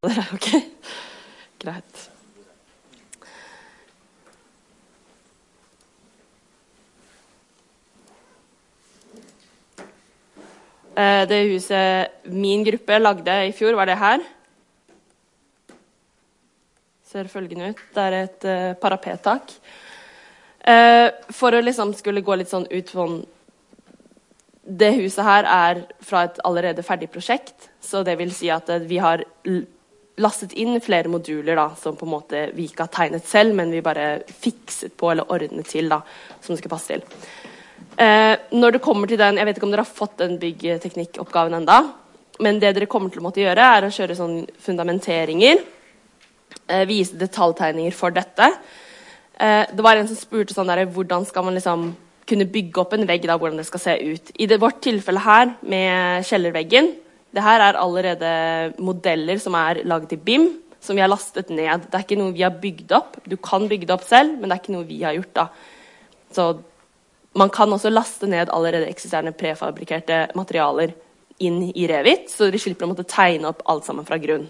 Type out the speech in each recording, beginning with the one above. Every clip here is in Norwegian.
Ok, greit. Det huset min gruppe lagde i fjor var det her. Ser følgende ut. Det er et parapettak. For å liksom skulle gå litt sånn ut sånn, det huset her er fra et allerede ferdig prosjekt, så det vil si at vi har lastet inn flere moduler da, som på en måte vi ikke har tegnet selv, men vi bare fikset på eller ordnet til da, som det skal passe til. Når det kommer til den, jeg vet ikke om dere har fått den byggteknikkoppgaven enda, men det dere kommer til å måtte gjøre er å kjøre sånn fundamenteringer, vise detaljtegninger for dette. Det var en som spurte sånn der, hvordan skal man liksom kunne bygge opp en vegg da, hvordan det skal se ut. I vårt tilfelle her med kjellerveggen, det her er allerede modeller som er laget i BIM, som vi har lastet ned. Det er ikke noe vi har bygd opp. Du kan bygge det opp selv, men det er ikke noe vi har gjort da. Så man kan også laste ned allerede eksisterende prefabrikerte materialer inn i Revit, så de slipper å måtte tegne opp alt sammen fra grunn.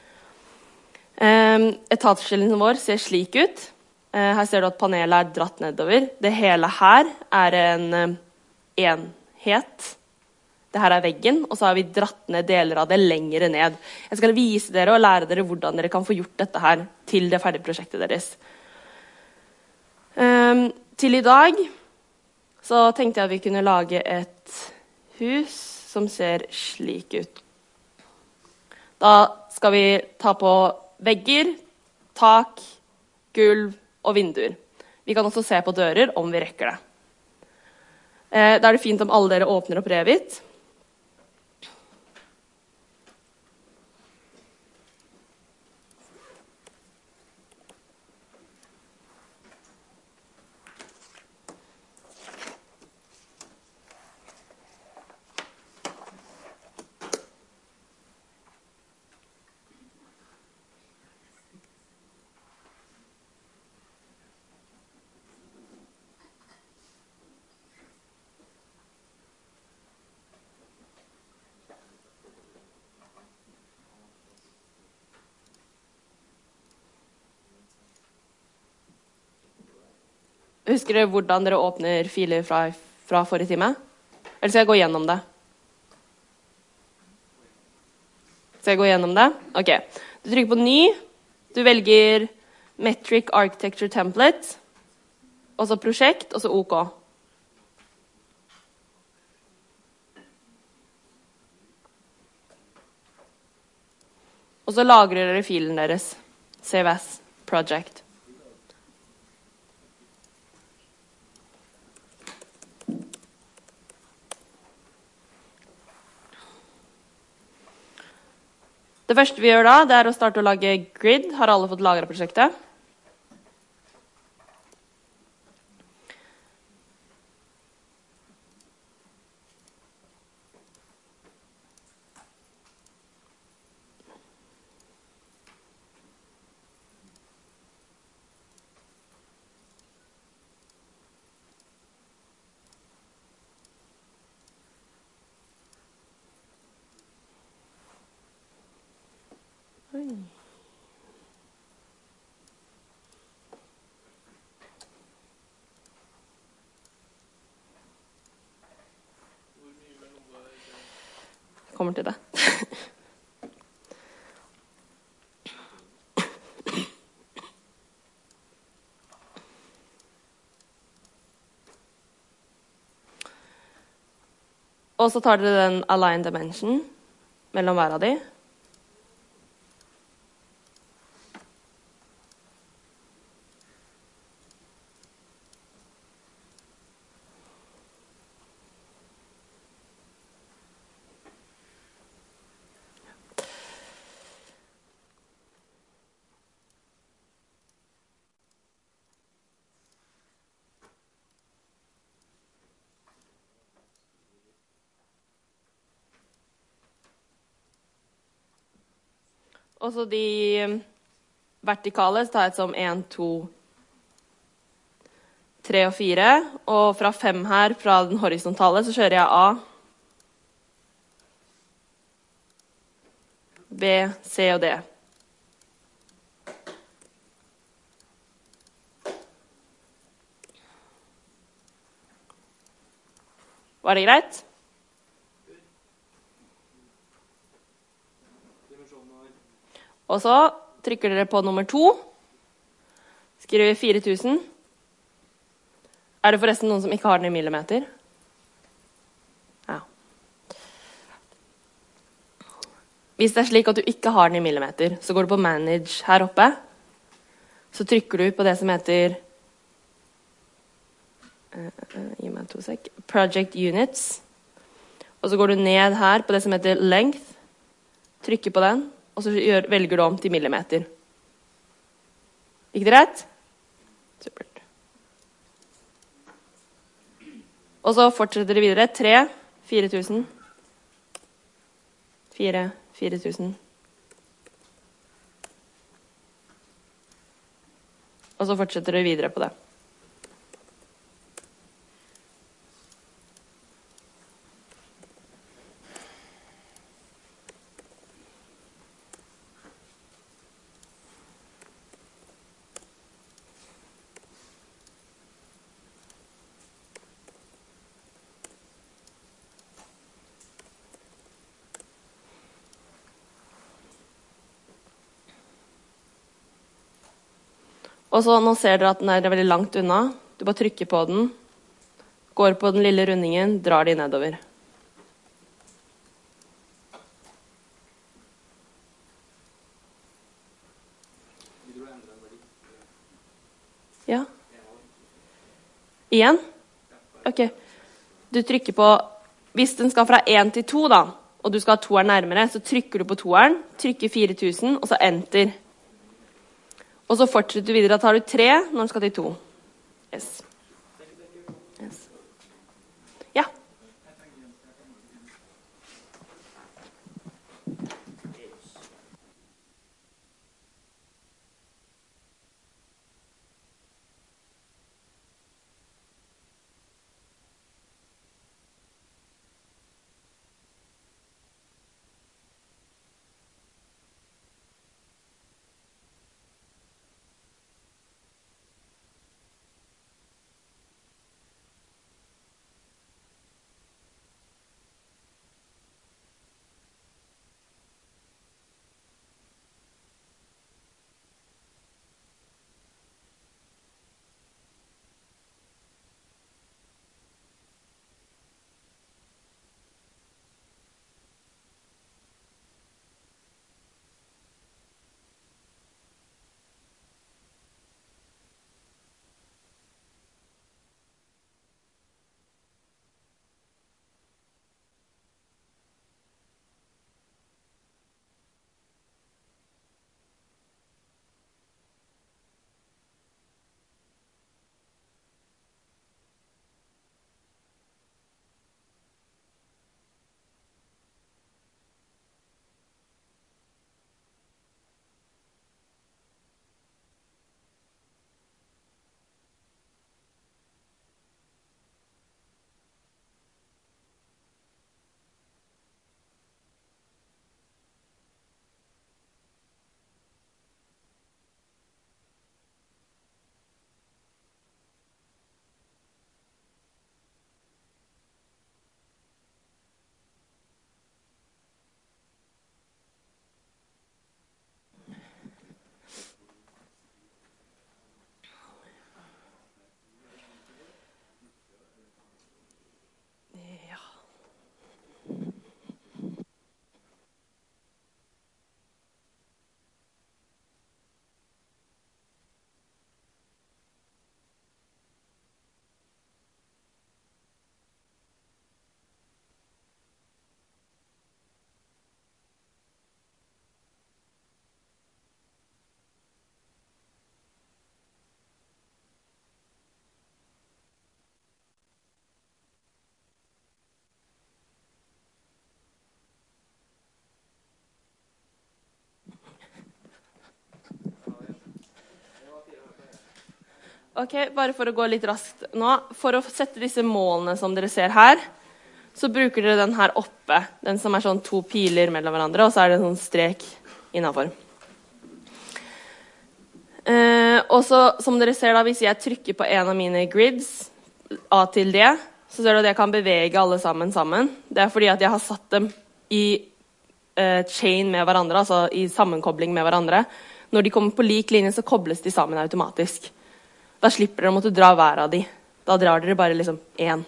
Etatsskillingen vår ser slik ut. Her ser du at panelet er dratt nedover. Det hele her er en enhet. Det her er veggen, og så har vi dratt ned deler av det lengre ned. Jeg skal vise dere og lære dere hvordan dere kan få gjort dette her til det ferdige prosjektet deres. Til i dag så tenkte jeg at vi kunne lage et hus som ser slik ut. Da skal vi ta på vegger, tak, gulv og vinduer. Vi kan også se på dører om vi rekker det. Da er det fint om alle dere åpner opp Revit. Husker dere hvordan dere åpner filer fra forrige time? Eller skal jeg gå gjennom det? Skal jeg gå gjennom det? Ok. Du trykker på ny. Du velger Metric Architecture Template. Og så prosjekt, og så OK. Og så lagrer dere filen deres. Save as project. Det første vi gjør da, det er å starte å lage grid. Har alle fått lagret prosjektet? Kommer til det. Og så tar dere den align dimension mellom hver av de. Og så de vertikale så tar jeg som 1, 2, 3 og 4. Og fra 5 her, fra den horisontale, så kjører jeg A, B, C og D. Var det greit? Og så trykker dere på nummer 2. Skriver 4000. Er det forresten noen som ikke har den i millimeter? Ja. Hvis det er slik at du ikke har den i millimeter, så går du på Manage her oppe. Så trykker du på det som heter gi meg 2 sek. Project Units. Og så går du ned her på det som heter Length. Trykker på den, og så velger du om til millimeter. Gikk det rett? Supert. Og så fortsetter det videre. 3, 4000. 4, 4000. Og så fortsetter det videre på det. Og så nå ser dere at den er veldig langt unna. Du bare trykker på den, går på den lille rundingen, drar de nedover. Ja. Igjen? Ok. Du trykker på, hvis den skal fra 1 til 2 da, og du skal ha 2'eren nærmere, så trykker du på 2'eren, trykker 4000, og så enter. Og så fortsetter du videre, da tar du 3 når den skal til 2. Yes. Yes. Ja. Ok, bare for å gå litt raskt nå. For å sette disse målene som dere ser her, så bruker dere den her oppe. Den som er sånn 2 piler mellom hverandre, og så er det en sånn strek innenfor. Og så, som dere ser da, hvis jeg trykker på en av mine grids, A til D, så ser du at jeg kan bevege alle sammen. Det er fordi at jeg har satt dem i chain med hverandre, altså i sammenkobling med hverandre. Når de kommer på lik linje, så kobles de sammen automatisk. Da slipper dere å måtte dra hver av de. Da drar dere bare liksom én.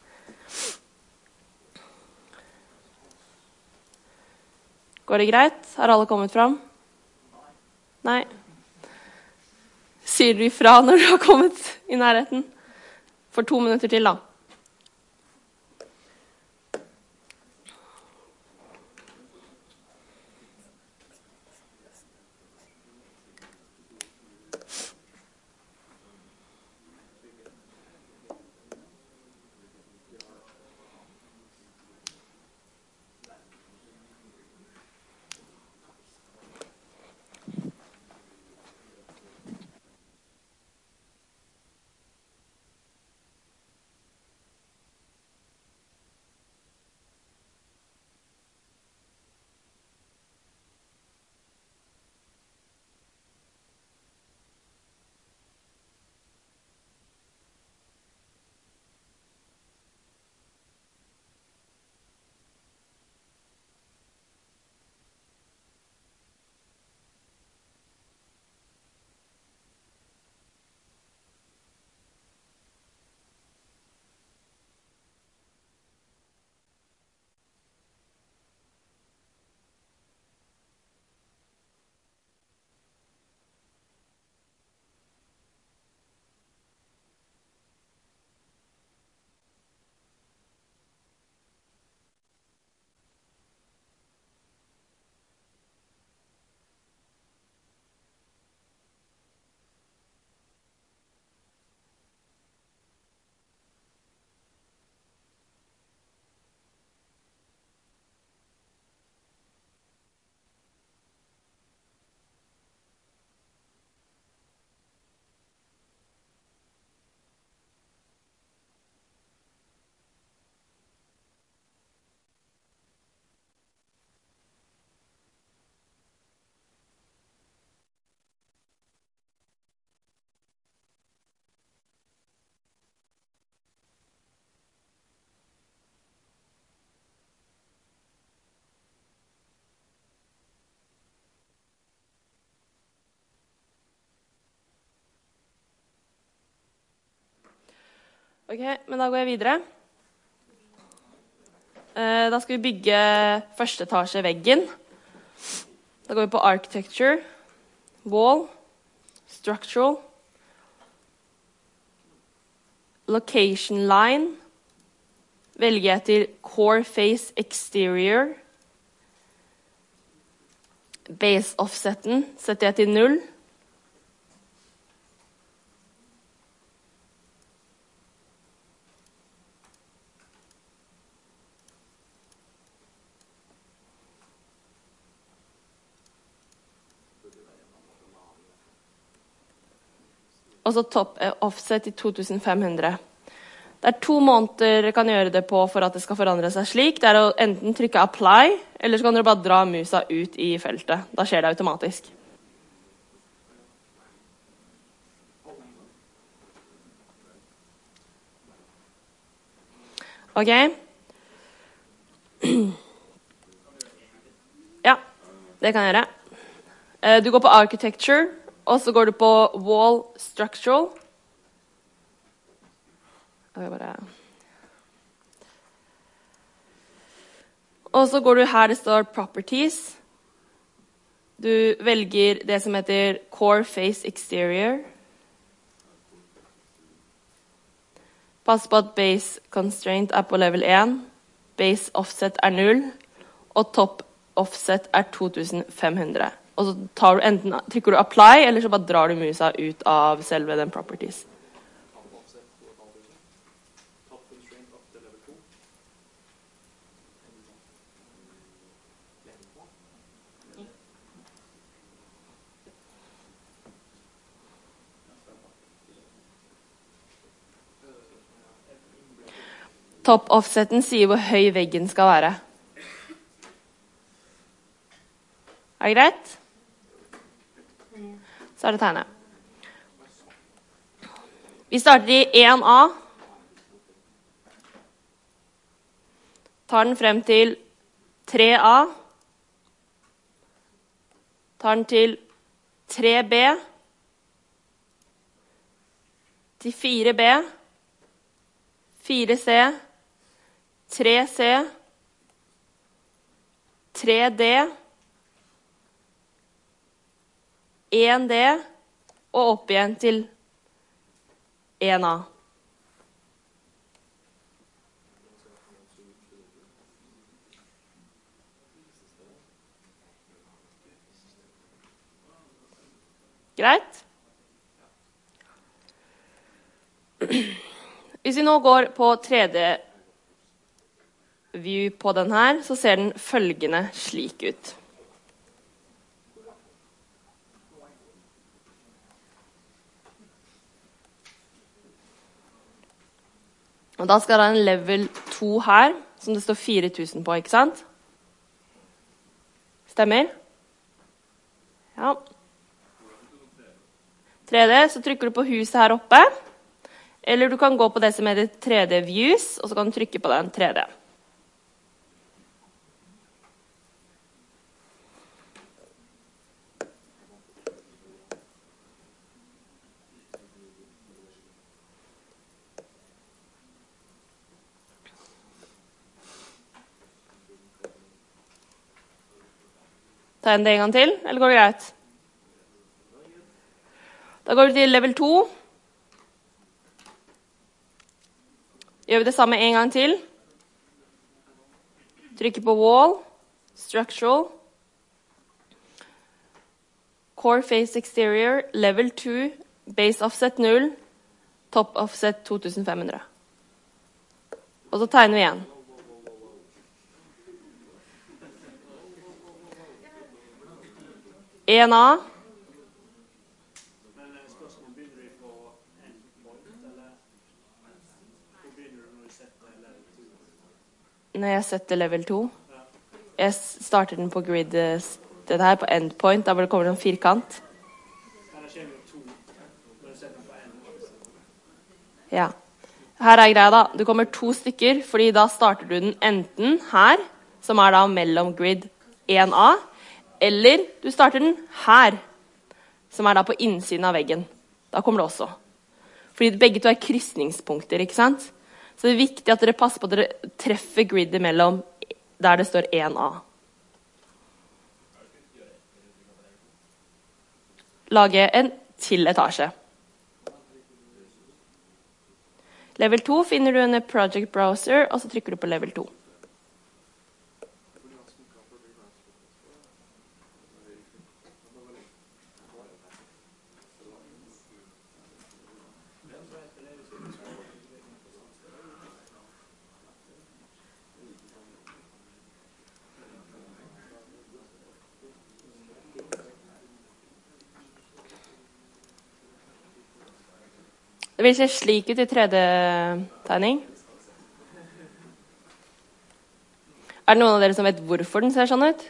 Går det greit? Har alle kommet fram? Nei. Sier du ifra når du har kommet i nærheten? For 2 minutter til, da. Ok, men da går jeg videre. Da skal vi bygge første etasje veggen. Da går vi på architecture, wall, structural, location line. Velger jeg til core face exterior. Base offseten setter jeg til 0. Og så top offset i 2500. Det er 2 måneder dere kan gjøre det på for at det skal forandre seg slik. Det er å enten trykke apply, eller så kan dere bare dra musa ut i feltet. Da skjer det automatisk. Ok. Ja, det kan jeg gjøre. Du går på architecture, og så går du på wall structural. Og så går du her det står properties. Du velger det som heter core face exterior. Pass på at base constraint er på level 1. Base offset er 0. Og top offset er 2500. Og så trykker du apply, eller så bare drar du musa ut av selve den properties. Top offseten sier hvor høy veggen skal være. Er det greit? Så er det tegnet. Vi starter i 1A. tar den frem til 3A, tar den til 3B, til 4B, 4C, 3C, 3D, 1D, og opp igjen til 1A. Greit? Hvis vi nå går på 3D-view på den her, så ser den følgende slik ut. Og da skal det ha en level 2 her, som det står 4000 på, ikke sant? Stemmer? Ja. 3D, så trykker du på huset her oppe, eller du kan gå på det som heter 3D Views, og så kan du trykke på den 3D. Ta en det en gang til, eller går det greit? Da går vi til level 2. Gjør vi det samme en gang til. Trykker på wall, structural, core face exterior, level 2, base offset 0, top offset 2500. Og så tegner vi igjen. En A. Når jeg setter level 2, jeg starter den på grid, det her på endpoint, der hvor det kommer en firkant. Ja. Her er greia da, det kommer 2 stykker, fordi da starter du den enten her, som er da mellom grid 1A, eller du starter den her, som er da på innsiden av veggen. Da kommer det også. Fordi begge to er krysningspunkter, ikke sant? Så det er viktig at dere passer på at dere treffer gridet mellom der det står 1A. Lage en til etasje. Level 2 finner du en project browser, og så trykker du på level 2. Det vil se slik ut i 3D-tegning. Er det noen av dere som vet hvorfor den ser sånn ut?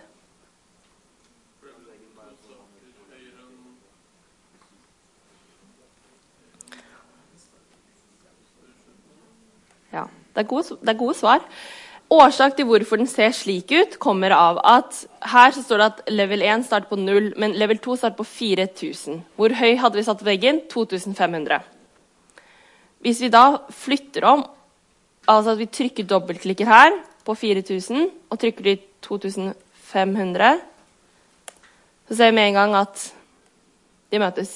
Ja, det er gode svar. Årsak til hvorfor den ser slik ut kommer av at her så står det at level 1 starter på 0, men level 2 starter på 4000. Hvor høy hadde vi satt veggen? 2500. Hvis vi da flytter om, altså at vi trykker dobbeltklikker her på 4000, og trykker de 2500, så ser vi med en gang at de møtes.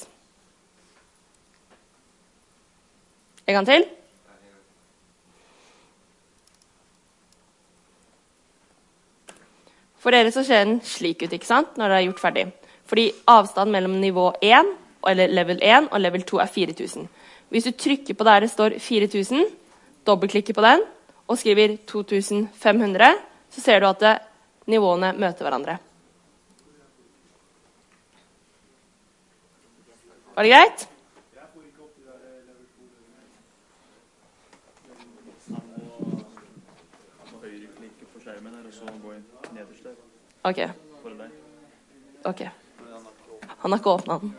En gang til. For dere så ser den slik ut, ikke sant, når det er gjort ferdig. Fordi avstanden mellom nivå 1, eller level 1, og level 2 er 4000. Hvis du trykker på der det står 4000, dobbeltklikker på den, og skriver 2500, så ser du at nivåene møter hverandre. Var det greit? Ok. Ok. Han har ikke åpnet den.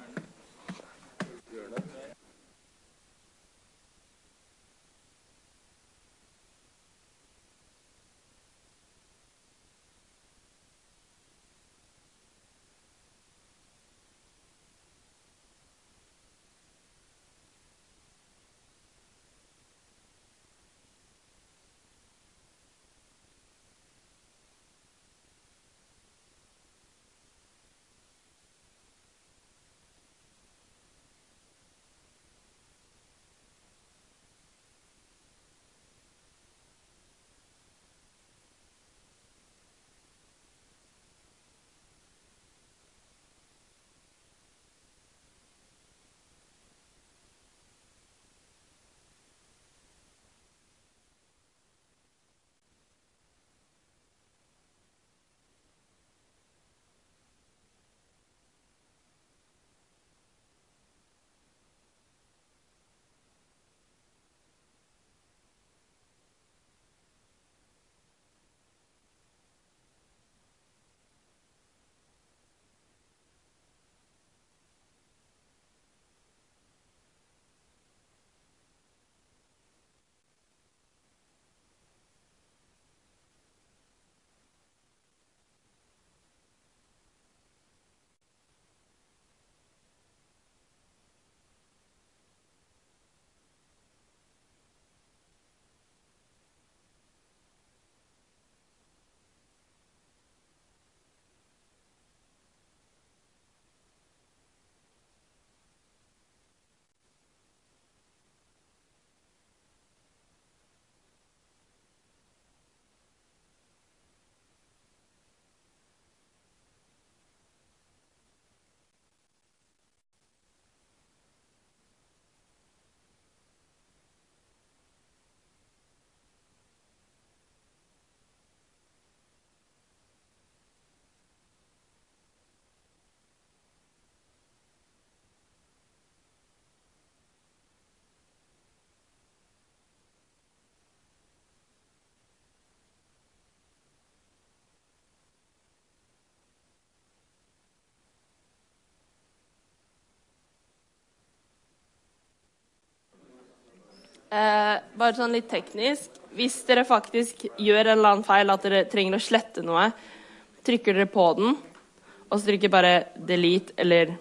Bare sånn litt teknisk. Hvis dere faktisk gjør en eller annen feil, at dere trenger å slette noe, trykker dere på den, og så trykker bare delete eller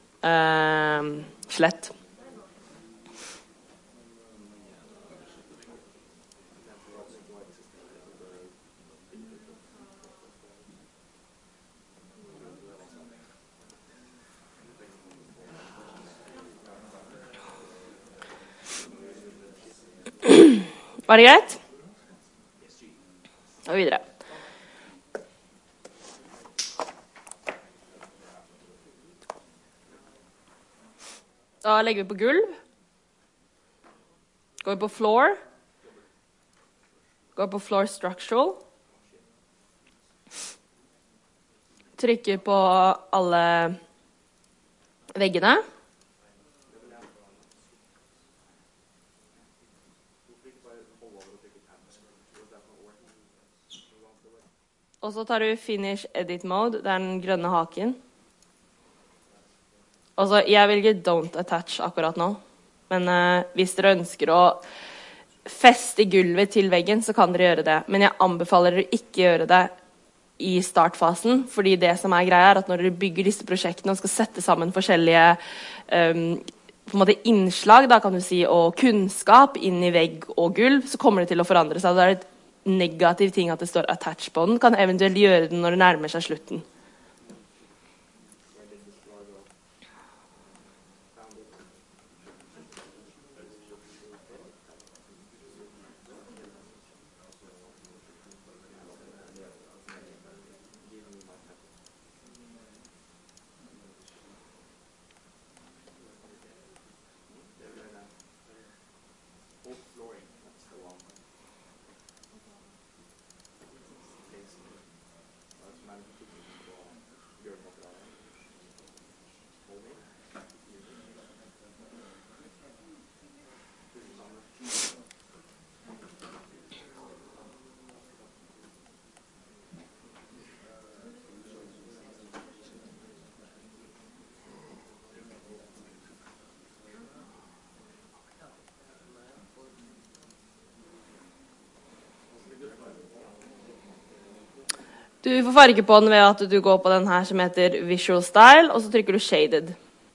slett. Var det greit? Og videre. Da legger vi på gulv. Går vi på floor. Går på floor structural. Trykker på alle veggene. Og så tar du finish edit mode, det er den grønne haken. Og så, jeg velger don't attach akkurat nå. Men hvis dere ønsker å feste gulvet til veggen, så kan dere gjøre det. Men jeg anbefaler dere ikke gjøre det i startfasen, fordi det som er greia er at når dere bygger disse prosjektene og skal sette sammen forskjellige på en måte innslag, da kan du si, og kunnskap inn i vegg og gulv, så kommer det til å forandre seg. Det er et negativ ting at det står attach på den, kan eventuelt gjøre den når det nærmer seg slutten. Du får farge på den ved at du går på den her som heter Visual Style, og så trykker du Shaded.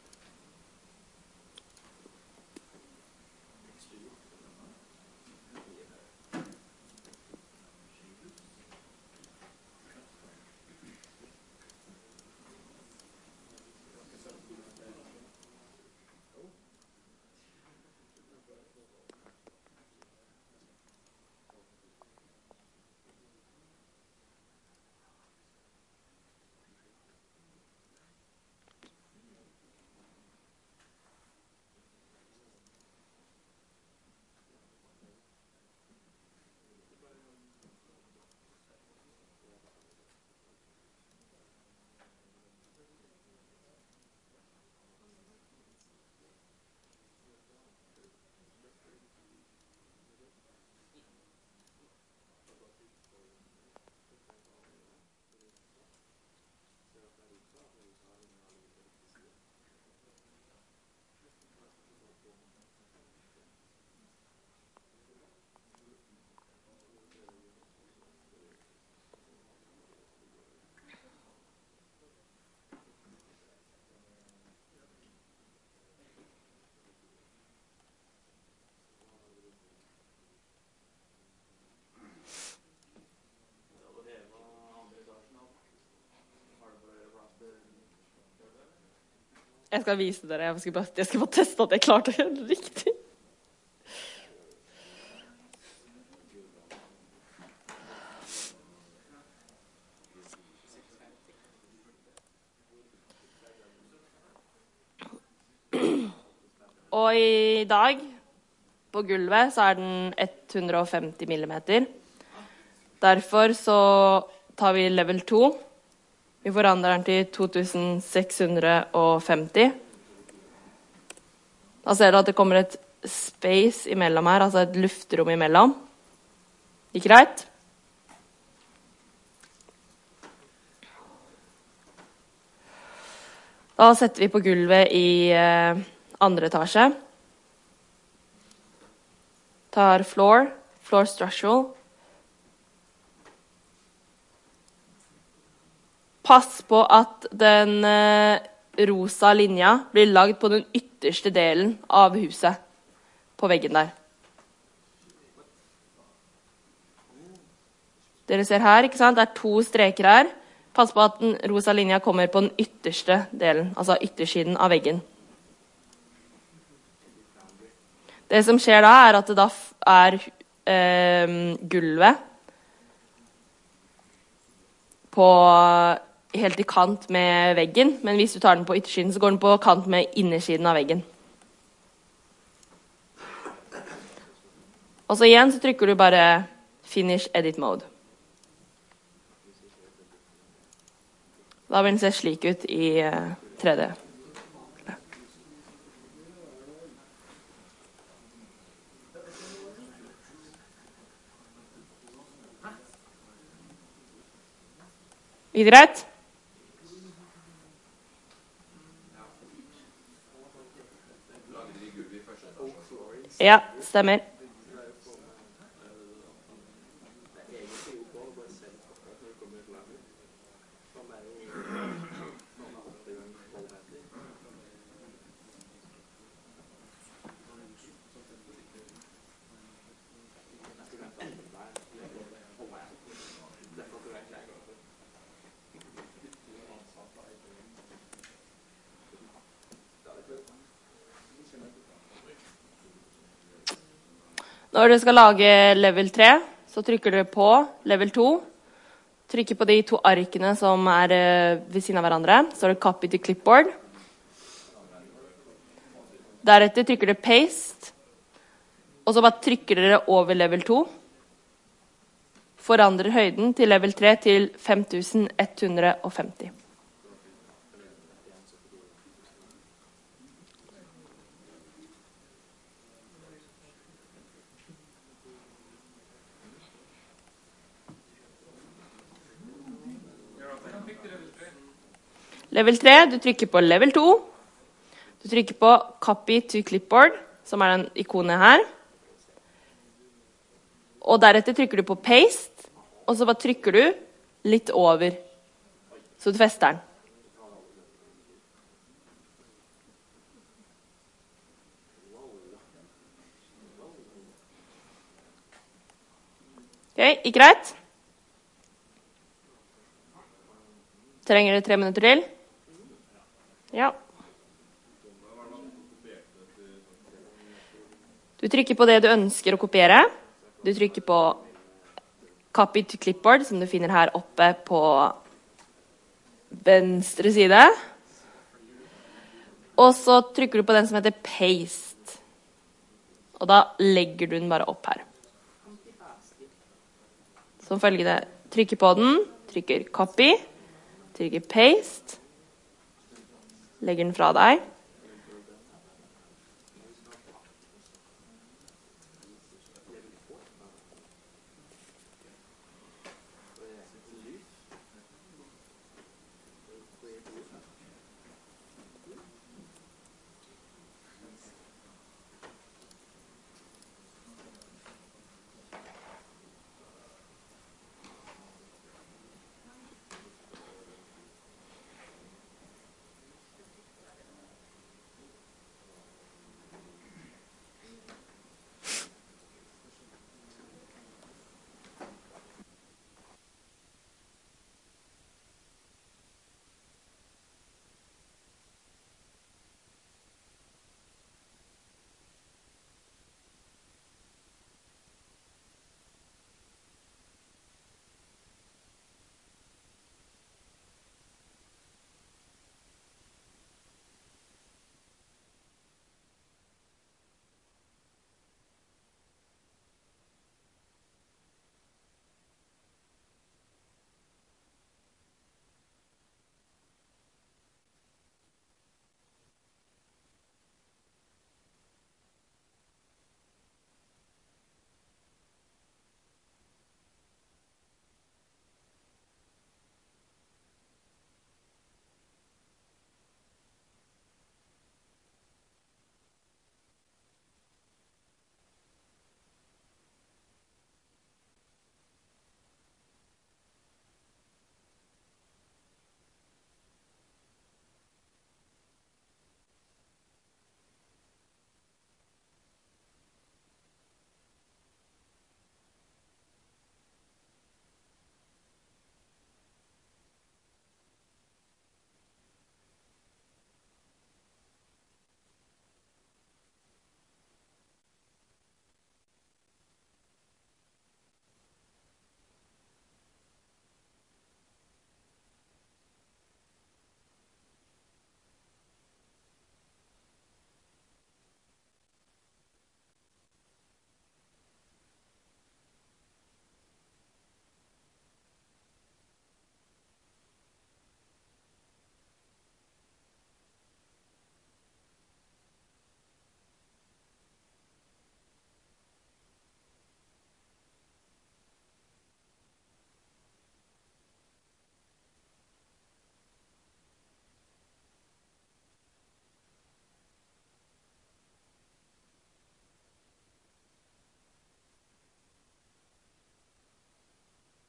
Jeg skal vise dere, jeg skal bare teste at jeg klarte å gjøre det riktig. Og i dag, på gulvet, så er den 150 millimeter. Derfor så tar vi level 2. Vi forandrer den til 2650. Da ser du at det kommer et space imellom her, altså et luftrom imellom. Gikk greit? Da setter vi på gulvet i andre etasje. tar floor structural. Pass på at den rosa linja blir lagd på den ytterste delen av huset, på veggen der. Dere ser her, ikke sant? Det er 2 streker her. Pass på at den rosa linja kommer på den ytterste delen, altså yttersiden av veggen. Det som skjer da, er at det da er gulvet på helt i kant med veggen, men hvis du tar den på yttersiden, så går den på kant med innersiden av veggen. Og så igjen så trykker du bare Finish Edit Mode. Da vil den se slik ut i 3D. Er det greit? Ja, stemmer. Når du skal lage level 3, så trykker du på level 2. Trykker på de 2 arkene som er ved siden av hverandre. Så er det copy to clipboard. Deretter trykker du paste. Og så bare trykker dere over level 2. Forandrer høyden til level 3 til 5150. Level 3, du trykker på level 2. Du trykker på copy to clipboard, som er den ikonet her. Og deretter trykker du på paste, og så bare trykker du litt over, så du fester den. Ok, ikke greit? Trenger du 3 minutter til? Ja. Du trykker på det du ønsker å kopiere. Du trykker på copy to clipboard, som du finner her oppe på venstre side. Og så trykker du på den som heter paste. Og da legger du den bare opp her. Som følgende, trykker på den, trykker copy, trykker paste, legger den fra deg.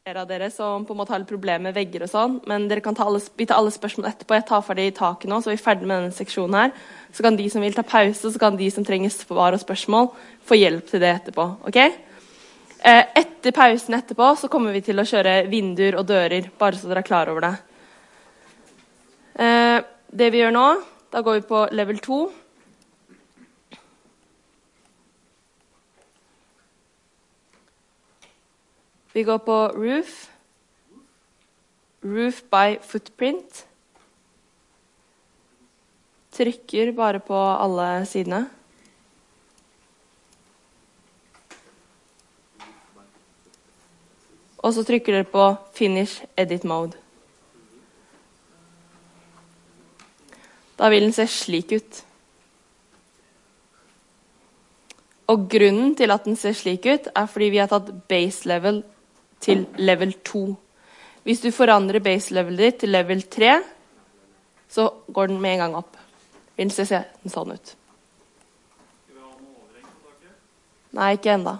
flere av dere som på en måte har litt problemer med vegger og sånn, men dere kan vi tar alle spørsmål etterpå. Jeg tar ferdig i taket nå, så vi er ferdig med denne seksjonen her. Så kan de som vil ta pause, så kan de som trenger svar og spørsmål, få hjelp til det etterpå. Ok? Etter pausen etterpå så kommer vi til å kjøre vinduer og dører, bare så dere er klar over det. Det vi gjør nå, da går vi på level 2. Vi går på roof. Roof by footprint. Trykker bare på alle sidene. Og så trykker dere på finish edit mode. Da vil den se slik ut. Og grunnen til at den ser slik ut, er fordi vi har tatt base level til level 2. Hvis du forandrer base levelet ditt til level 3, så går den med en gang opp. Vil den se sånn ut. Nei, ikke enda.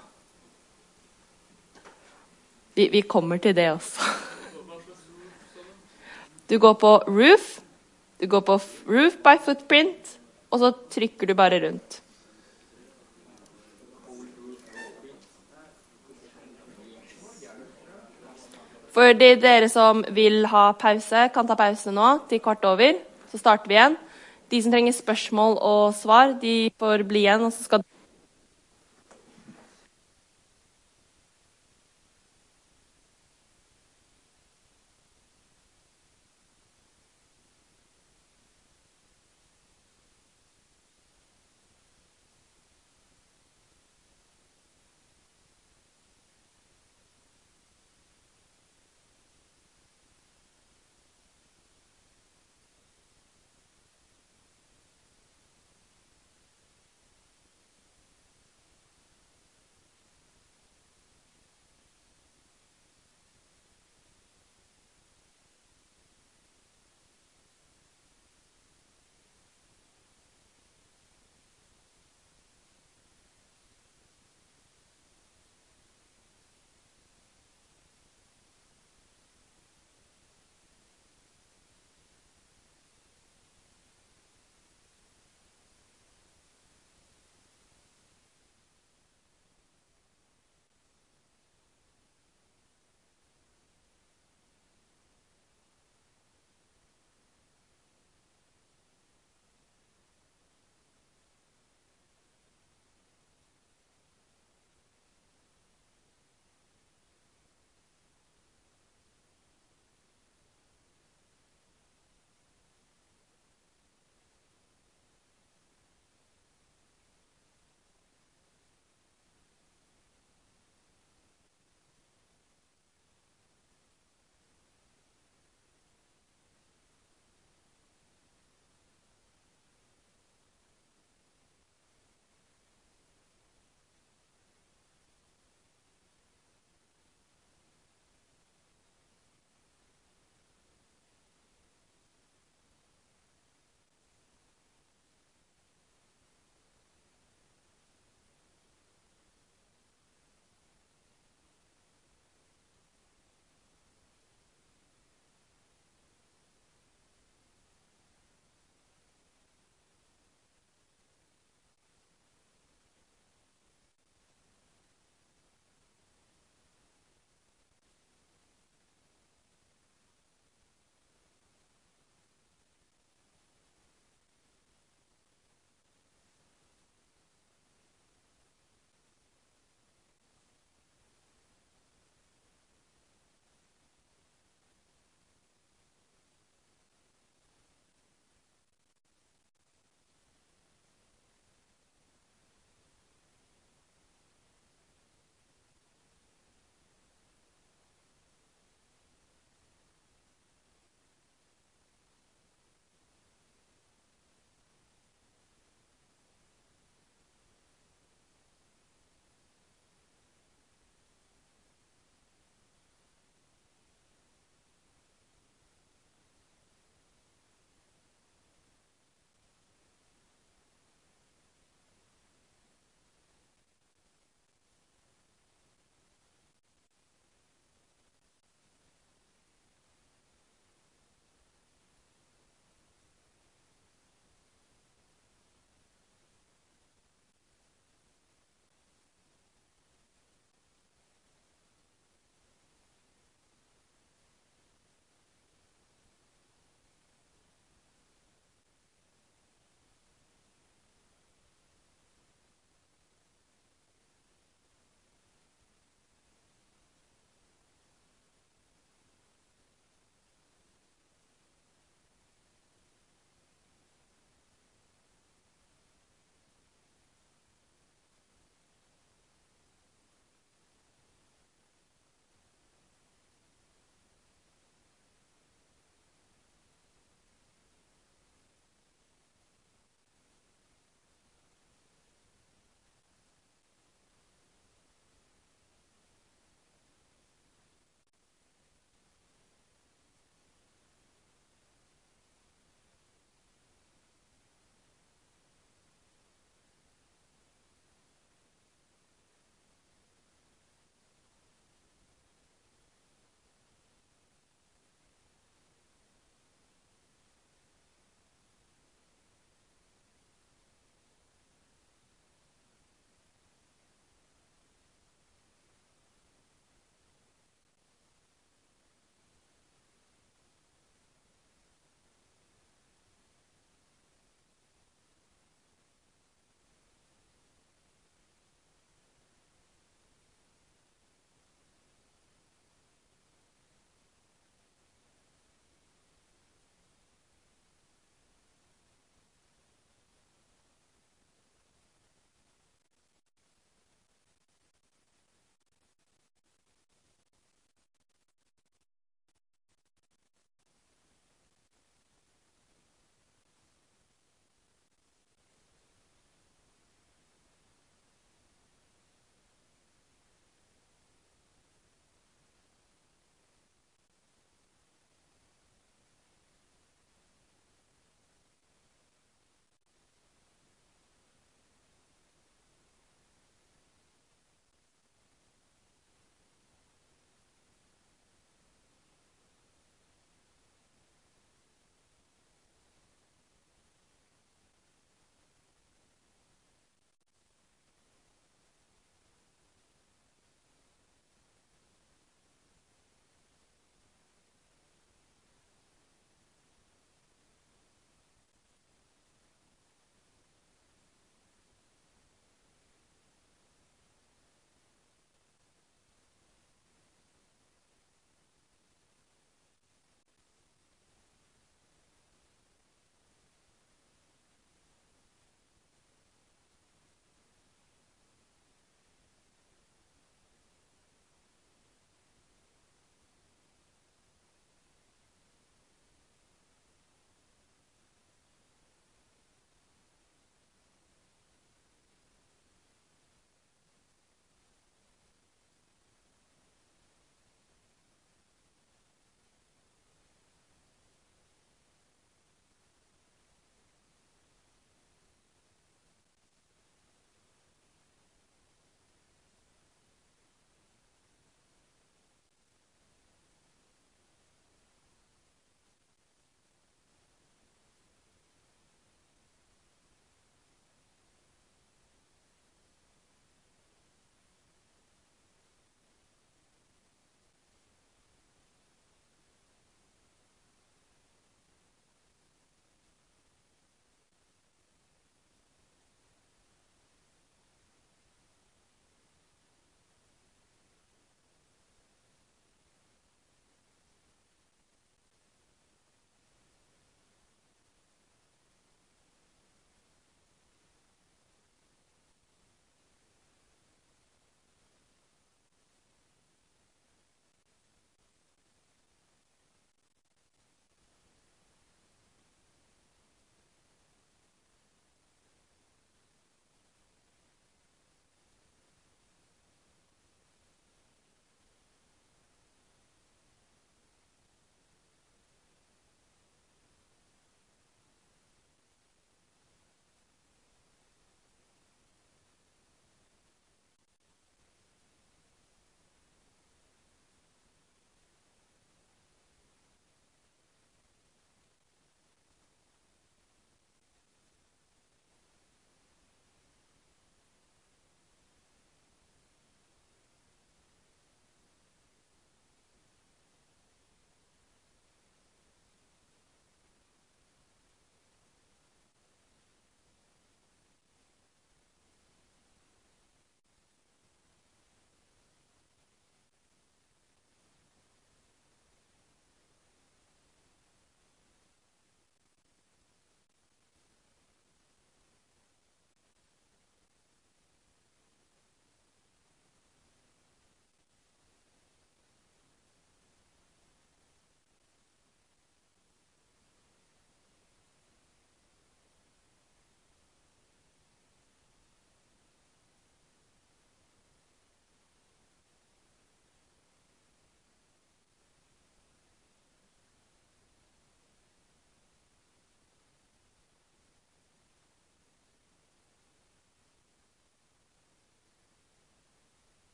Vi kommer til det også. Du går på roof. Du går på roof by footprint, og så trykker du bare rundt. For dere som vil ha pause, kan ta pause nå til 15:15. Så starter vi igjen. De som trenger spørsmål og svar, de får bli igjen, og så skal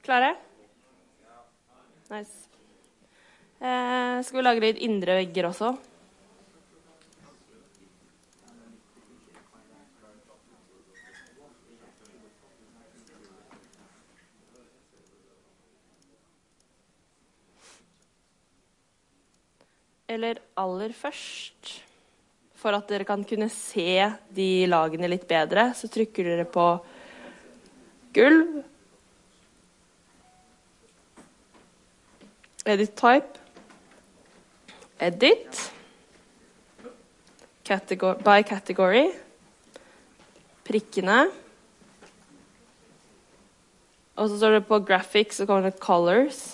Klare? Nice. Skal vi lage litt indre vegger også? Eller aller først, for at dere kan kunne se de lagene litt bedre, så trykker dere på gulv. Edit type. Edit. By category. Prikkene. Og så står det på graphics, så kommer det colors.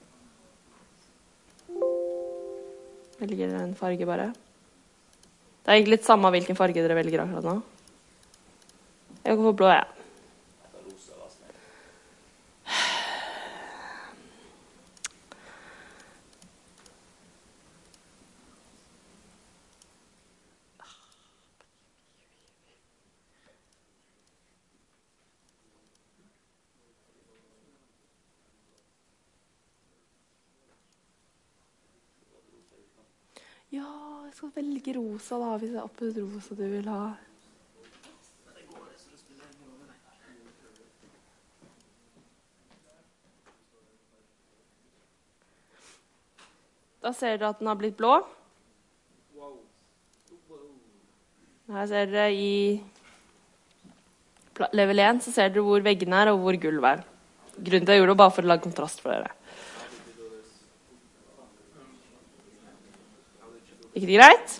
Velger dere en farge bare. Det er egentlig litt samme hvilken farge dere velger akkurat nå. Jeg går for blå, ja. Ja, jeg skal velge rosa da, hvis det er absolutt rosa du vil ha. Da ser dere at den har blitt blå. Her ser dere i level 1, så ser dere hvor veggene er og hvor gulvet er. Grunnen til jeg gjorde det bare for å lage kontrast for dere. Ikke det greit?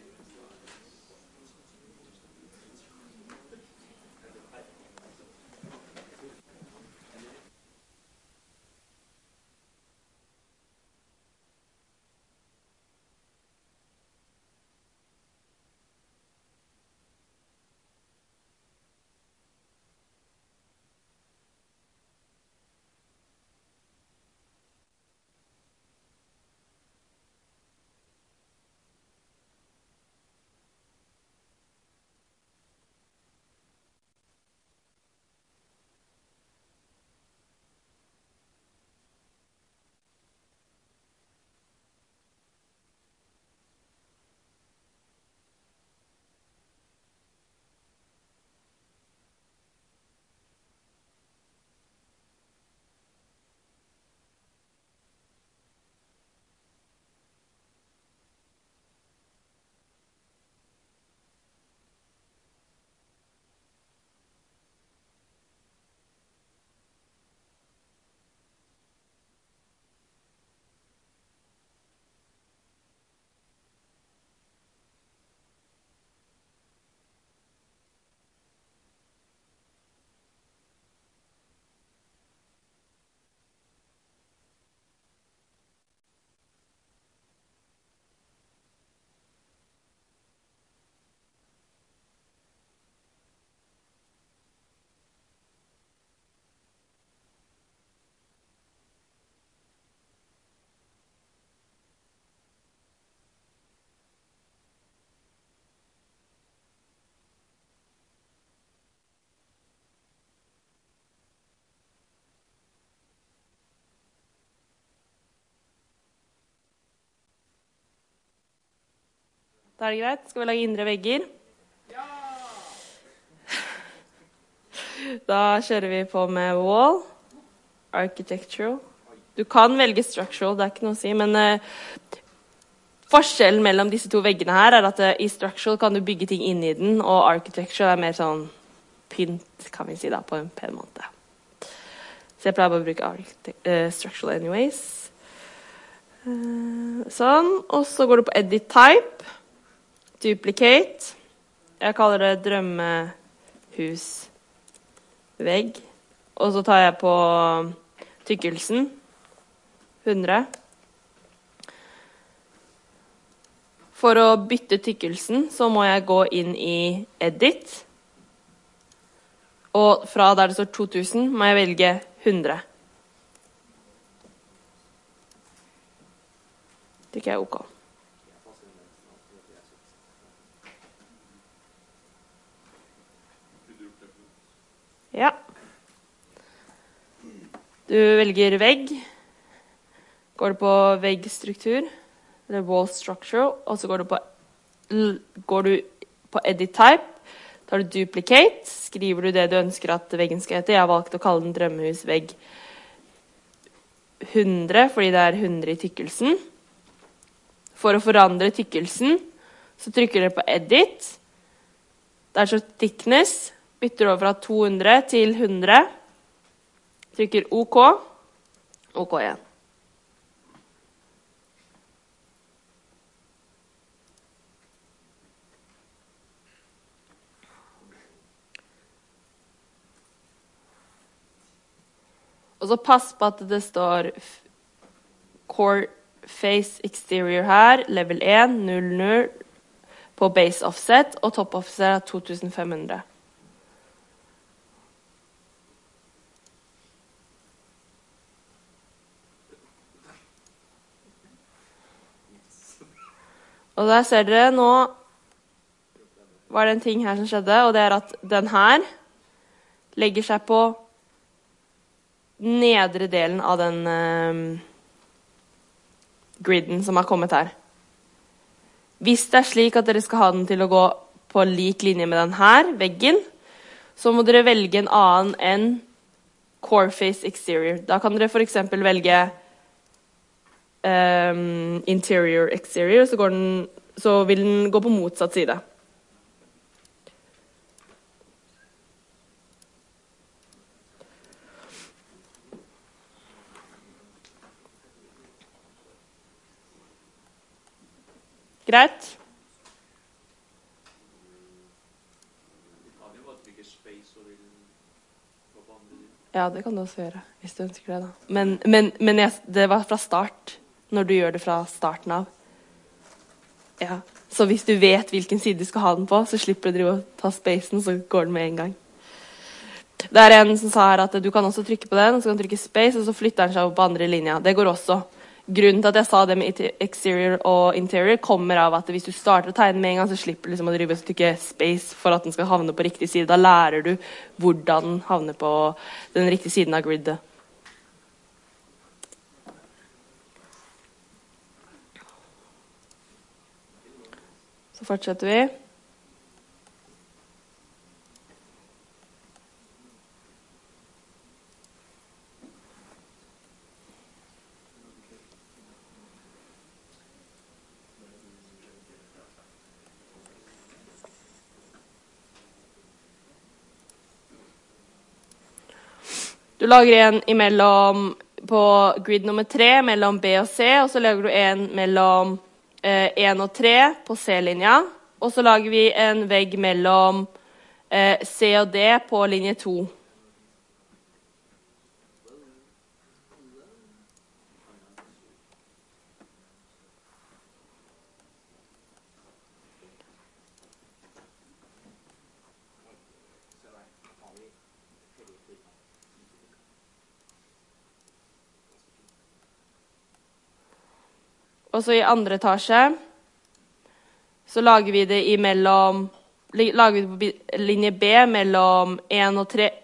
Da er det greit. Skal vi lage indre vegger? Ja! Da kjører vi på med wall. Architectural. Du kan velge structural, det er ikke noe å si, men forskjellen mellom disse to veggene her er at i structural kan du bygge ting inn i den, og architectural er mer sånn pynt, kan vi si da, på en pen måte. Så jeg pleier bare å bruke structural anyways. Sånn, og så går du på edit type. Duplicate. Jeg kaller det drømmehusvegg. Og så tar jeg på tykkelsen. 100. For å bytte tykkelsen så må jeg gå inn i edit. Og fra der det står 2000 må jeg velge 100. Det er ok. Ja. Du velger vegg. Går du på veggstruktur, eller wall structure, og så går du på edit type, tar du duplicate, skriver du det du ønsker at veggen skal hete. Jeg har valgt å kalle den drømmehusvegg 100, fordi det er 100 i tykkelsen. For å forandre tykkelsen, så trykker dere på edit. Der så thickness, bytter over fra 200 til 100. Trykker OK, OK igjen. Og så pass på at det står core face exterior her, level 1, 00 på base offset, og top offset er 2500. Og der ser dere nå var det en ting her som skjedde, og det er at den her legger seg på nedre delen av den griden som har kommet her. Hvis det er slik at dere skal ha den til å gå på lik linje med den her, veggen, så må dere velge en annen enn core face exterior. Da kan dere for eksempel velge interior exterior, så vil den gå på motsatt side. Greit? Ja, det kan du også gjøre, hvis du ønsker det da. Men det var fra start, når du gjør det fra starten av. Ja, så hvis du vet hvilken side du skal ha den på, så slipper du å ta spacen, så går den med en gang. Det er en som sa her at du kan også trykke på den, og så kan du trykke space, og så flytter den seg over på andre linja. Det går også. Grunnen til at jeg sa det med exterior og interior kommer av at hvis du starter å tegne med en gang, så slipper du liksom å drive og trykke space for at den skal havne på riktig side. Da lærer du hvordan den havner på den riktige siden av gridet. Så fortsetter vi. Du lager en imellom på grid nummer 3 mellom B og C, og så lager du en mellom 1 og 3 på C-linja, og så lager vi en vegg mellom C og D på linje 2. Og så i andre etasje, så lager vi det på linje B mellom 1 og 3.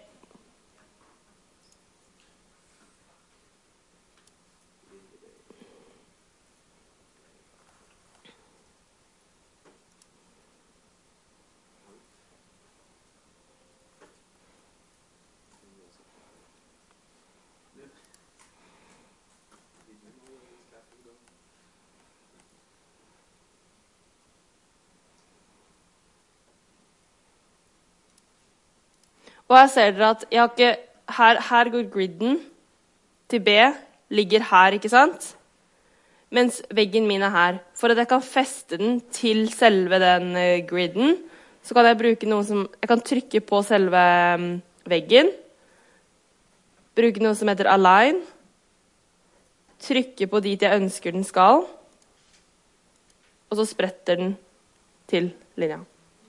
Og her ser dere at her går griden til B, ligger her, ikke sant? Mens veggen min er her. For at jeg kan feste den til selve den griden, så kan jeg bruke noe som, jeg kan trykke på selve veggen, bruke noe som heter align, trykke på dit jeg ønsker den skal, og så spretter den til linja.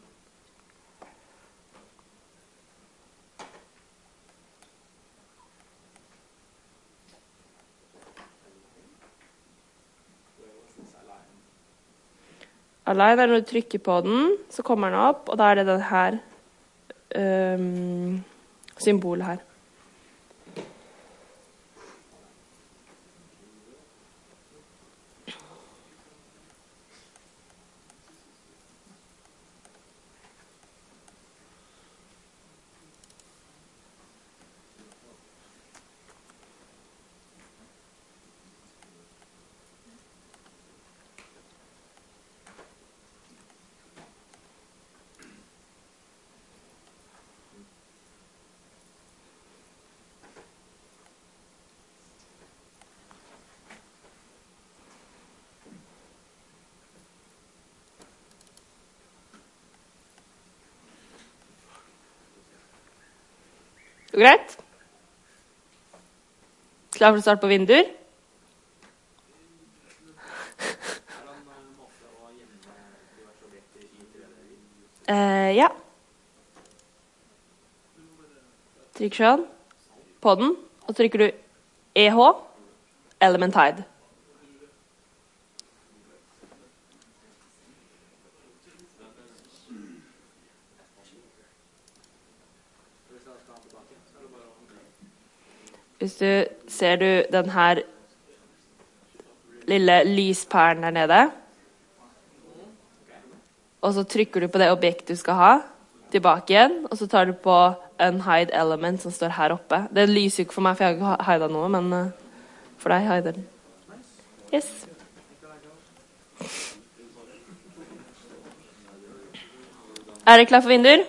Align er når du trykker på den, så kommer den opp, og da er det den her symbolet her. Det går greit? Klar for å starte på vinduer? Ja. Trykk sånn på den, og så trykker du EH, Element Hide. Hvis du ser den her lille lyspæren der nede, og så trykker du på det objektet du skal ha, tilbake igjen, og så tar du på Unhide Element som står her oppe. Det lyser ikke for meg, for jeg har ikke hidet noe, men for deg hider den. Yes. Er dere klar for vinduer?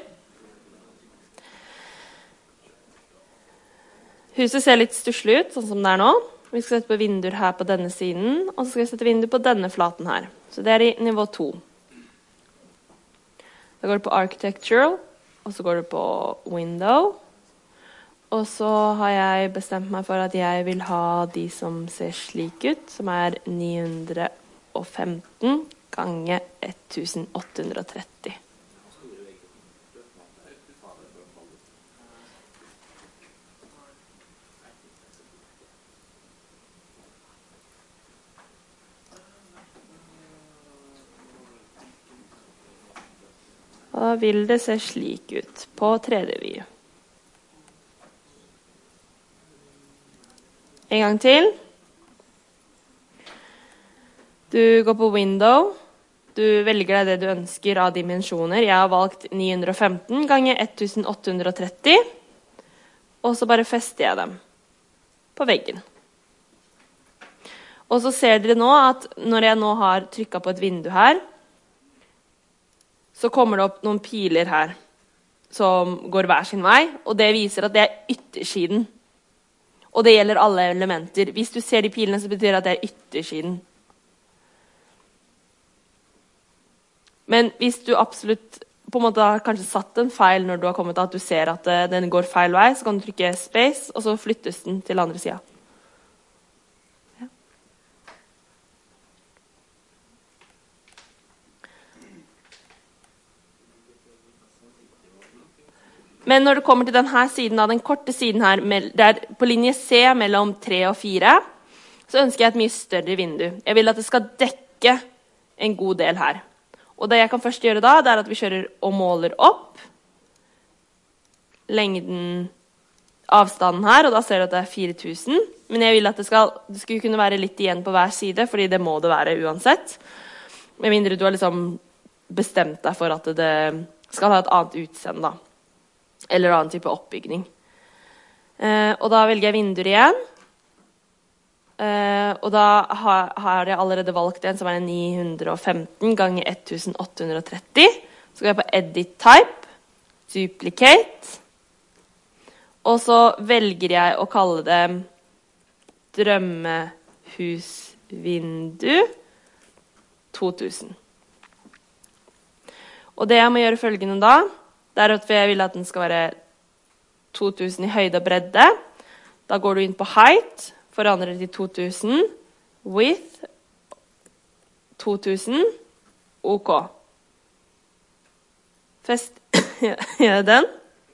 Huset ser litt stusslig ut, sånn som det er nå. Vi skal sette på vinduer her på denne siden, og så skal vi sette vinduer på denne flaten her. Så det er i nivå 2. Da går det på Architectural, og så går det på Window. Og så har jeg bestemt meg for at jeg vil ha de som ser slik ut, som er 915 ganger 1830. Og da vil det se slik ut på 3D-vy. En gang til. Du går på Window. Du velger deg det du ønsker av dimensjoner. Jeg har valgt 915 ganger 1830. Og så bare fester jeg dem på veggen. Og så ser dere nå at når jeg nå har trykket på et vindu her, så kommer det opp noen piler her som går hver sin vei, og det viser at det er yttersiden. Og det gjelder alle elementer. Hvis du ser de pilene, så betyr det at det er yttersiden. Men hvis du absolutt på en måte har kanskje satt en feil når du har kommet til at du ser at den går feil vei, så kan du trykke space, og så flyttes den til andre siden. Men når det kommer til denne siden, den korte siden her, der på linje C mellom 3 og 4, så ønsker jeg et mye større vindu. Jeg vil at det skal dekke en god del her. Og det jeg kan først gjøre da, det er at vi kjører og måler opp lengden, avstanden her, og da ser du at det er 4000. Men jeg vil at det skulle kunne være litt igjen på hver side, fordi det må det være uansett. Med mindre du har liksom bestemt deg for at det skal ha et annet utseende da. Eller annen type oppbygning. Og da velger jeg vinduer igjen. Og da har jeg allerede valgt en som er 915 ganger 1830. Så går jeg på Edit Type, Duplicate. Og så velger jeg å kalle det Drømmehusvindu 2000. Og det jeg må gjøre følgende da, det er at jeg vil at den skal være 2000 i høyde og bredde. Da går du inn på height, forandrer til 2000, width 2000, ok. Fest gjør den.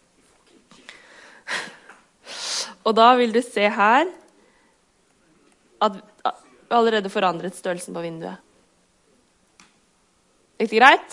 Og da vil du se her at vi allerede forandret størrelsen på vinduet. Riktig greit?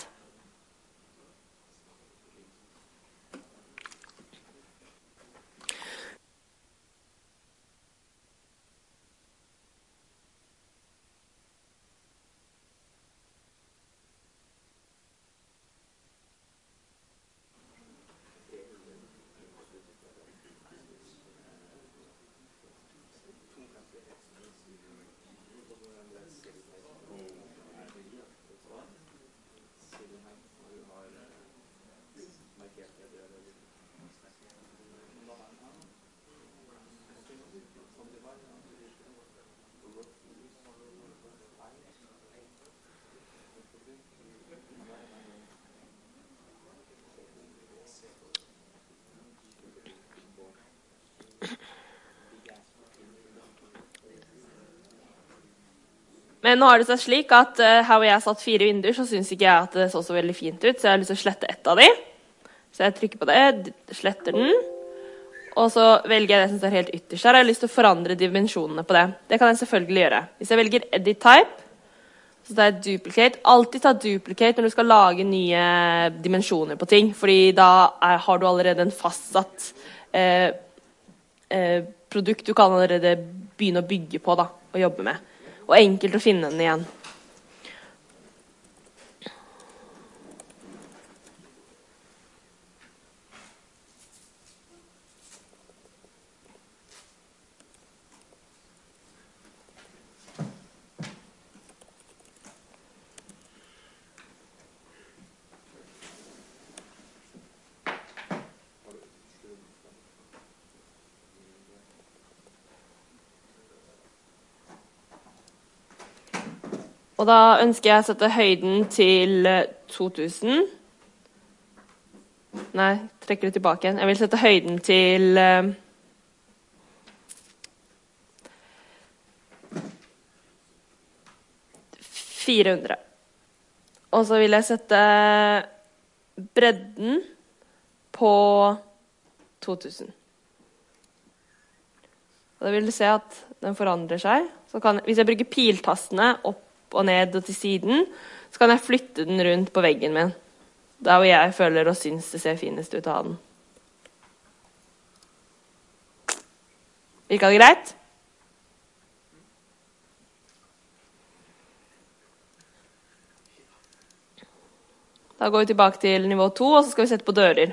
Men nå har det seg slik at her hvor jeg har satt 4 vinduer, så synes ikke jeg at det så veldig fint ut, så jeg har lyst til å slette ett av de. Så jeg trykker på det, sletter den, og så velger jeg det som står helt ytterst. Her har jeg lyst til å forandre dimensjonene på det. Det kan jeg selvfølgelig gjøre. Hvis jeg velger Edit Type, så tar jeg Duplicate. Alltid ta Duplicate når du skal lage nye dimensjoner på ting, fordi da har du allerede en fastsatt produkt du kan allerede begynne å bygge på da, og jobbe med. Og enkelt å finne den igjen. Og da ønsker jeg å sette høyden til 2000. Nei, trekker det tilbake igjen. Jeg vil sette høyden til 400. Og så vil jeg sette bredden på 2000. Og da vil du se at den forandrer seg. Så hvis jeg bruker piltastene opp og ned og til siden, så kan jeg flytte den rundt på veggen min. Der hvor jeg føler og syns det ser finest ut av den. Virker det greit? Da går vi tilbake til nivå 2, og så skal vi sette på dører.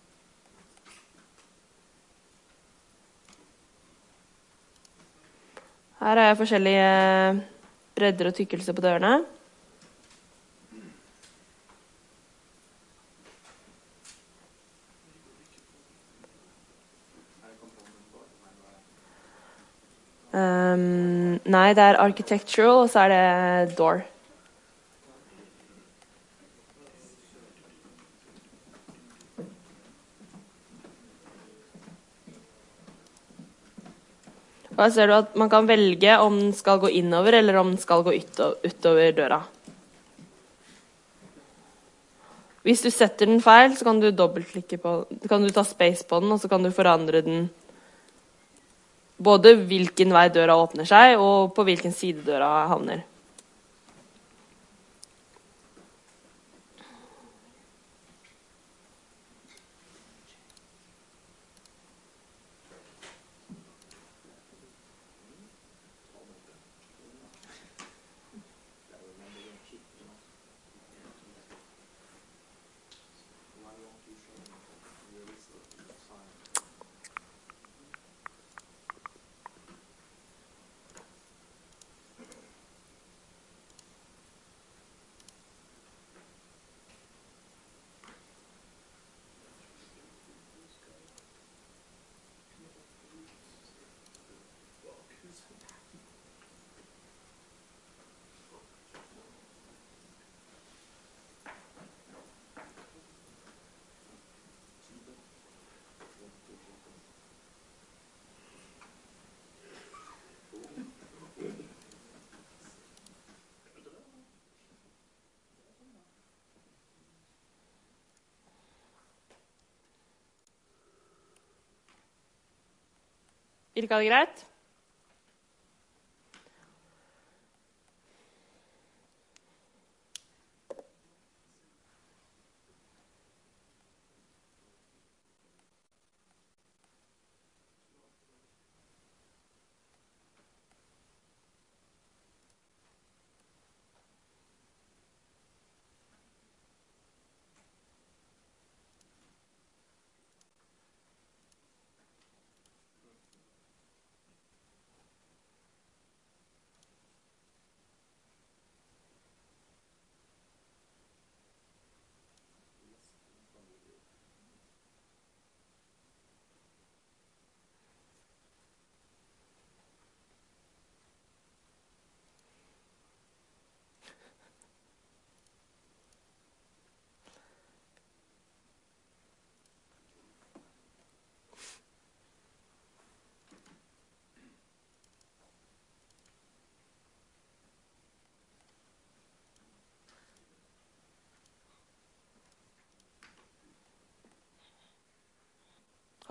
Her har jeg forskjellige bredder og tykkelse på dørene. Nei, det er architectural, og så er det door. Og her ser du at man kan velge om den skal gå innover, eller om den skal gå utover døra. Hvis du setter den feil, så kan du dobbeltklikke på den. Kan du ta space på den, og så kan du forandre den. Både hvilken vei døra åpner seg, og på hvilken side døra havner. Virker det greit?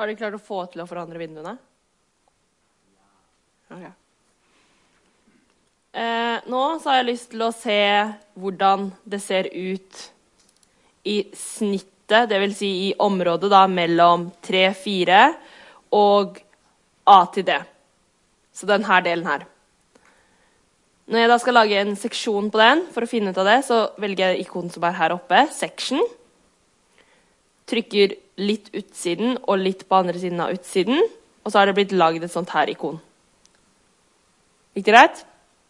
Har du klart å få til å forandre vinduene? Ok. Nå så har jeg lyst til å se hvordan det ser ut i snittet, det vil si i området da, mellom 3, 4 og A til D. Så denne delen her. Når jeg da skal lage en seksjon på den, for å finne ut av det, så velger jeg ikonen som er her oppe, section. Trykker litt utsiden og litt på andre siden av utsiden, og så har det blitt laget et sånt her ikon. Gikk det rett?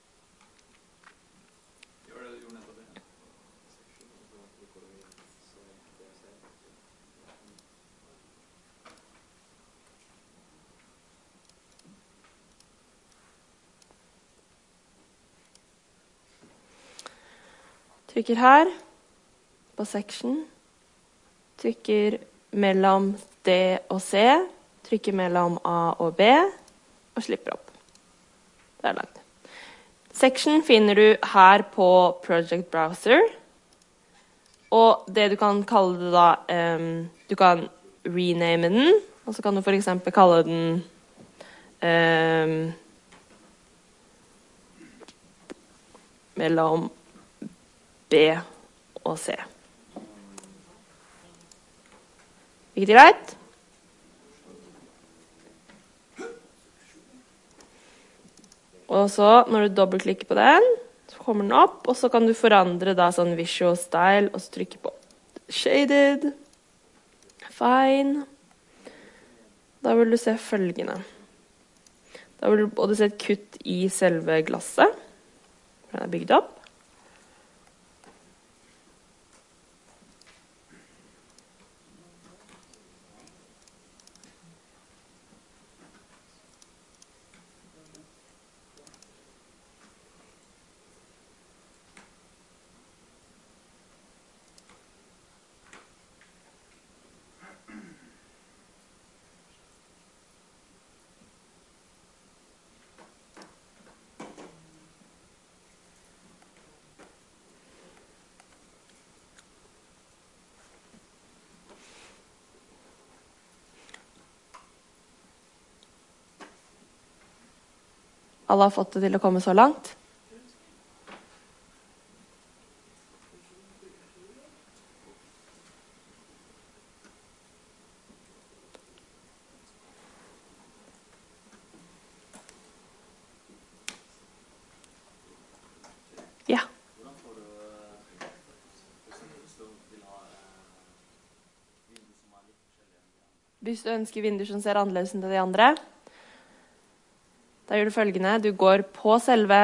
Trykker her, på section, trykker mellom D og C, trykker mellom A og B, og slipper opp. Det er lagt. Section finner du her på Project Browser, og det du kan kalle det da, du kan rename den, og så kan du for eksempel kalle den mellom B og C. Gikk det greit? Og så, når du dobbeltklikker på den, så kommer den opp, og så kan du forandre da sånn visual style, og så trykke på shaded. Fine. Da vil du se følgende. Da vil du både se et kutt i selve glasset, for den er bygd opp. Alle har fått det til å komme så langt. Ja. Hvis du ønsker vinduer som ser annerledes enn de andre, da gjør du følgende. Du går på selve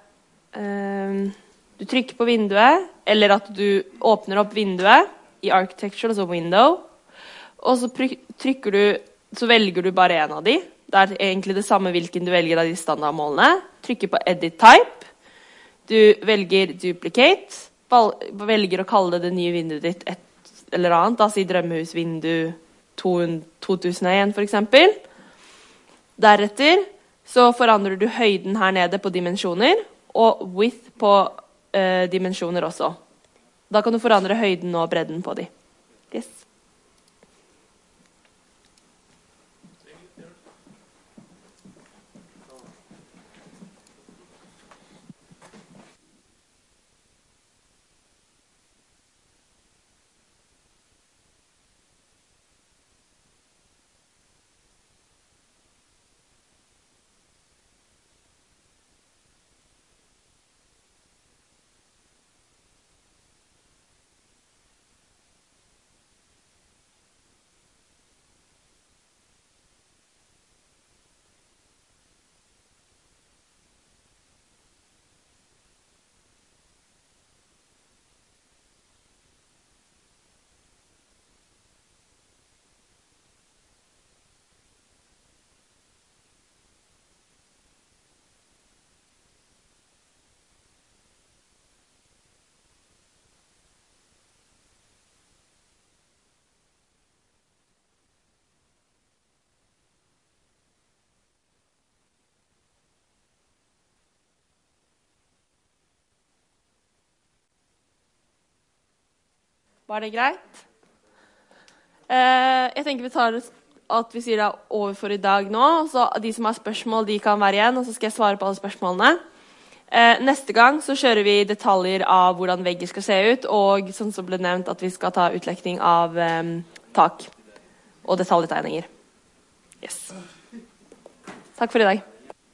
du trykker på vinduet, eller at du åpner opp vinduet i Architecture, altså Window, og så trykker du, så velger du bare en av de. Det er egentlig det samme hvilken du velger av de standardmålene. Trykker på Edit Type. Du velger Duplicate. Velger å kalle det nye vinduet ditt et eller annet, altså i drømmehusvindu 2001 for eksempel. Deretter så forandrer du høyden her nede på dimensjoner, og width på dimensjoner også. Da kan du forandre høyden og bredden på de. Yes. Var det greit? Jeg tenker vi tar at vi sier det over for i dag nå. Så de som har spørsmål, de kan være igjen, og så skal jeg svare på alle spørsmålene. Neste gang så kjører vi detaljer av hvordan vegger skal se ut, og sånn som ble nevnt at vi skal ta utlekning av tak og detaljtegninger. Yes. Takk for i dag.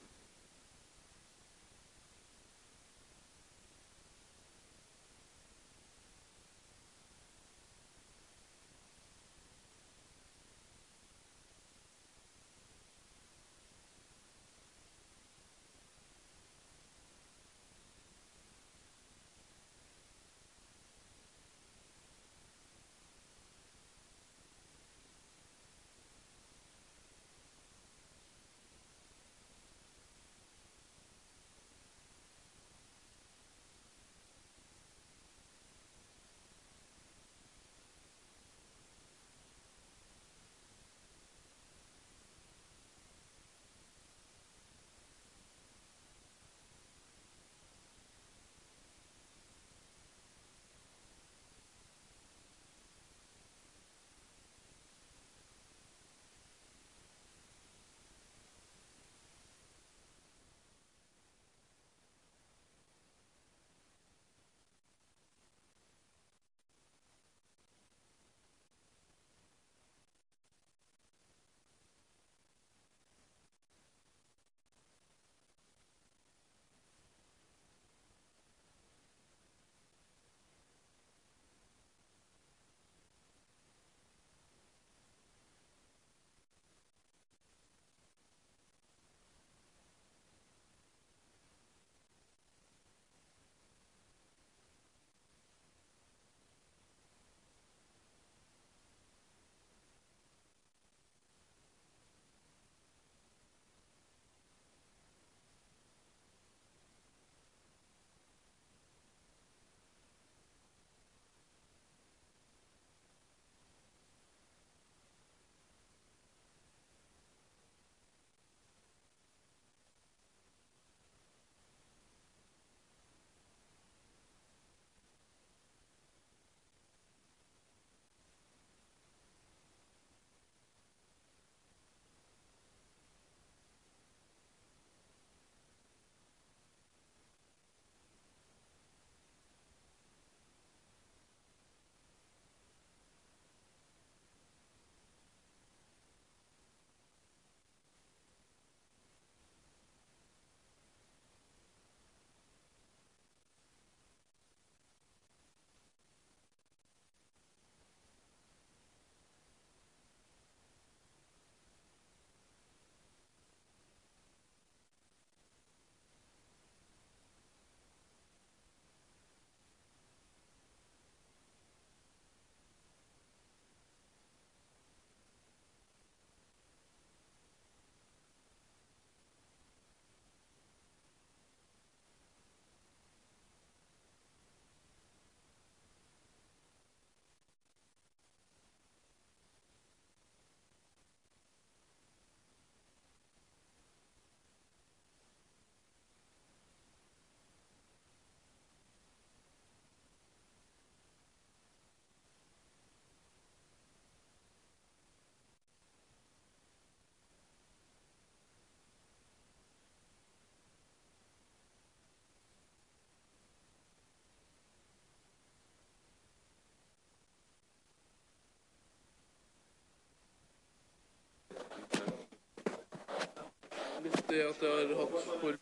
Det at jeg har hatt for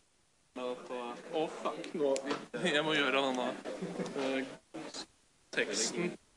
fuck, nå jeg må gjøre denne teksten